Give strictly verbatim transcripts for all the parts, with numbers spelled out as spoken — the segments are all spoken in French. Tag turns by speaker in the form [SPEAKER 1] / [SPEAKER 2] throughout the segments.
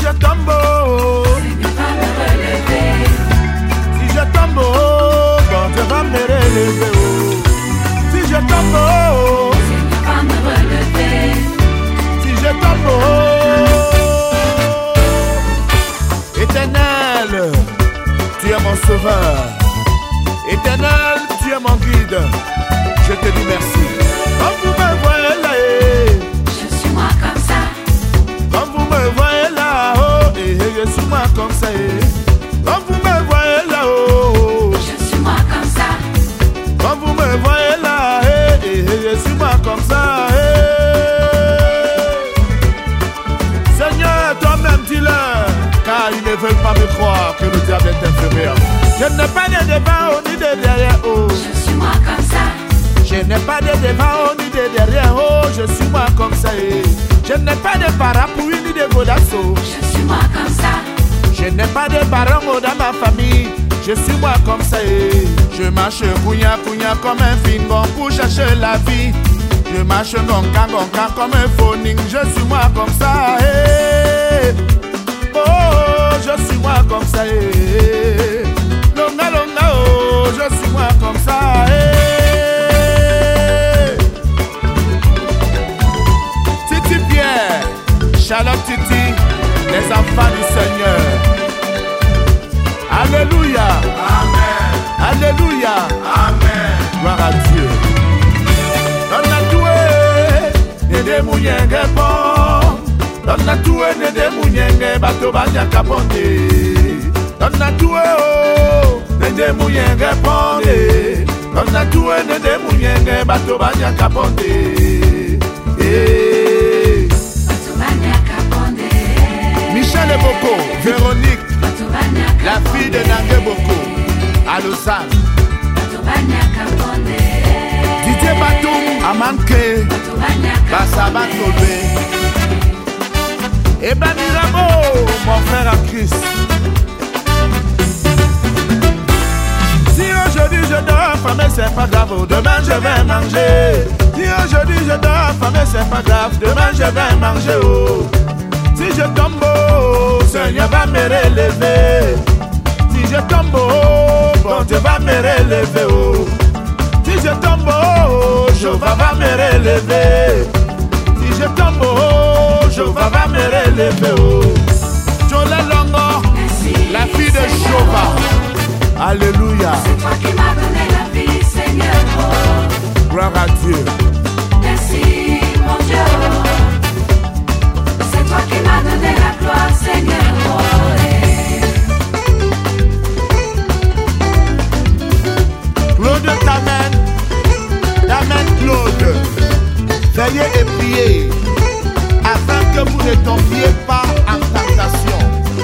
[SPEAKER 1] je tombe,
[SPEAKER 2] Seigneur va me relever.
[SPEAKER 1] si je tombe, bon Dieu va me relever. Si je tombe,
[SPEAKER 2] Seigneur va me relever.
[SPEAKER 1] si je tombe, Éternel, tu es mon sauveur. Éternel, tu es mon guide. Je te dis merci. Comme vous me voyez là, eh,
[SPEAKER 2] Je suis moi comme ça.
[SPEAKER 1] comme vous me voyez là, oh, eh, eh, je suis moi comme ça. Eh. Comme vous me voyez là, oh,
[SPEAKER 2] Je suis moi comme ça.
[SPEAKER 1] comme vous me voyez là, eh, eh, eh, je suis moi comme ça. Eh. Seigneur, toi-même dis-leur, car ils ne veulent pas me croire que le diable est inférieur. Je n'ai pas de devant ni de derrière, oh.
[SPEAKER 2] Je suis moi comme ça.
[SPEAKER 1] Je n'ai pas de devant ni de derrière, oh, je suis moi comme ça. Eh. Je n'ai pas de parapluie ni de godasso.
[SPEAKER 2] Je suis moi comme ça.
[SPEAKER 1] Je n'ai pas de barongo dans ma famille. Je suis moi comme ça. Eh. Je marche kounya kounya comme un fingon pour chercher la vie. Je marche gonka gonka comme un phoning. Je suis moi comme ça. Eh. Oh, je suis moi comme ça. Eh. Longa longa oh, je suis moi comme ça. Eh. Charlotte Titi, les enfants du Seigneur. Alléluia.
[SPEAKER 3] Amen.
[SPEAKER 1] Alléluia.
[SPEAKER 3] Amen.
[SPEAKER 1] Gloire à Dieu. Donna toué, nede mounyenge bon. Donna toué, nede mounyenge bato banya kaponde. Donna toué, oh, nede mounyenge ponde. Donna toué, nede mounyenge bato banya kaponde. Eh. Michel Eboko, Véronique, la fille de Nangue Boko, à Lausanne. Didier Batoum, Amanke, Bassaba Tolbe. Et Bani Ramo, mon frère en Christ. Si aujourd'hui je dors affamé, c'est pas grave, demain je vais manger. Si aujourd'hui je dors affamé, c'est pas grave, demain je vais manger. Oh. Si je tombe, oh, Seigneur va me relever. Si je tombe, oh, bon Dieu va me relever. Oh. Si je tombe, oh, Jéhovah va me relever. Si je tombe, oh, Jéhovah va me relever. Oh. Jolie Longo, la fille de Jéhovah. Alléluia.
[SPEAKER 2] C'est toi qui m'as donné la vie, Seigneur. Oh.
[SPEAKER 1] Gloire à Dieu.
[SPEAKER 2] Merci, mon Dieu. C'est toi qui m'as donné la gloire, Seigneur. Oh,
[SPEAKER 1] Claude t'amène, t'amène Claude. Veillez et priez afin que vous ne tombiez pas en tentation.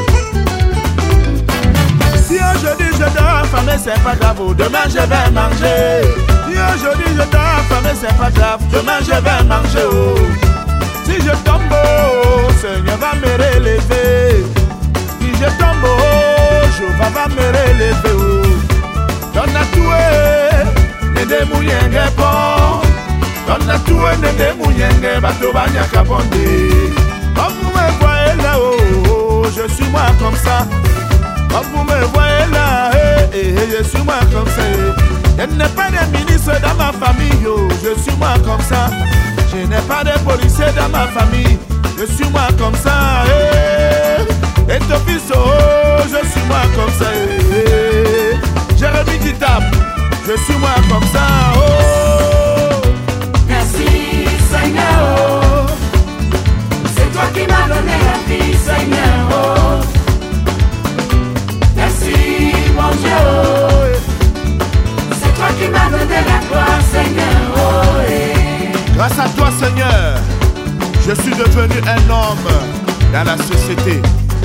[SPEAKER 1] Si aujourd'hui je dors affamé, c'est pas grave, demain je vais manger. Si aujourd'hui je dors affamé, c'est pas grave, demain je vais manger. Oh. Si je tombe, oh, Seigneur va me relever. Si je tombe, oh, Jéhovah va me relever. Oh. Donne à tout, nede mouyenge bon. Donne à tout, nede mouyenge bato banya kabonde. Comme vous me voyez là, oh, oh, je suis moi comme ça. Comme vous me voyez là, eh, eh, je suis moi comme ça. Je n'ai pas de ministre dans ma famille, oh, je suis moi comme ça. Je n'ai pas de policier dans ma famille, je suis moi comme ça. Eh. Et ton fils, oh, je suis moi comme ça. Eh. Jérémy Ditap, je suis moi comme ça. Oh.
[SPEAKER 2] merci, Seigneur. Oh. C'est toi qui m'as donné la vie, Seigneur. Oh. Merci, mon Dieu. Oh. C'est toi qui m'as donné la gloire, Seigneur. Oh.
[SPEAKER 1] Grâce à toi, Seigneur, je suis devenu un homme dans la société.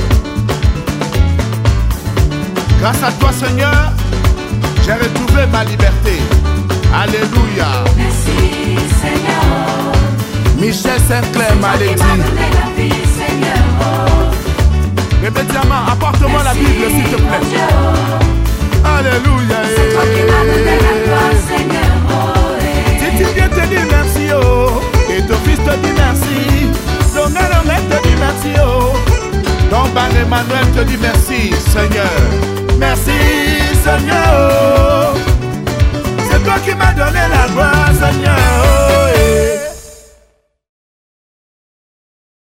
[SPEAKER 1] Grâce à toi, Seigneur, j'ai retrouvé ma liberté. Alléluia.
[SPEAKER 2] Merci, Seigneur.
[SPEAKER 1] Michel Saint-Clair m'a dit. Bébé Diamant, apporte-moi la Bible, s'il te plaît. Alléluia.
[SPEAKER 2] C'est toi qui m'as donné la gloire, Seigneur.
[SPEAKER 1] Si tu viens te dire merci, oh, et ton fils te dit merci, ton mère te dit merci, oh, ton Emmanuel te dit merci, Seigneur. Merci, Seigneur.